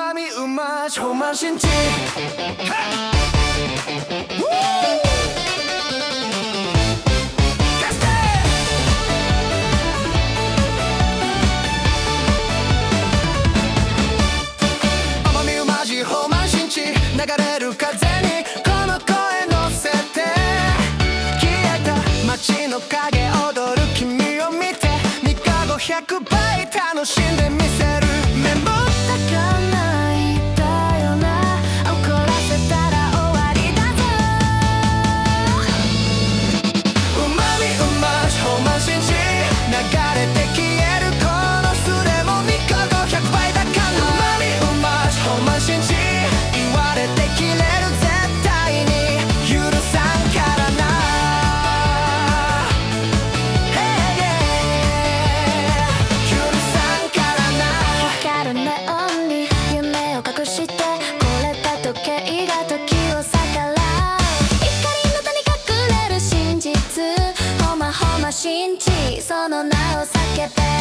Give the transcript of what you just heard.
まみうま超満新地甘みうまじほ満新地流れる風にこの声乗せて消えた街の影踊る君を見て3日後100倍楽しんでみせるメモったかないだよな怒らせたら終わりだぞうまみうましほ満新地流れて消えるこの素でも3日後100倍だからうまみうましほ満新地言われて切れる絶対に許さんからな光るネオンに夢を隠してこれた時計が時を逆らう光の谷隠れる真実ほまほま信じその名を叫べ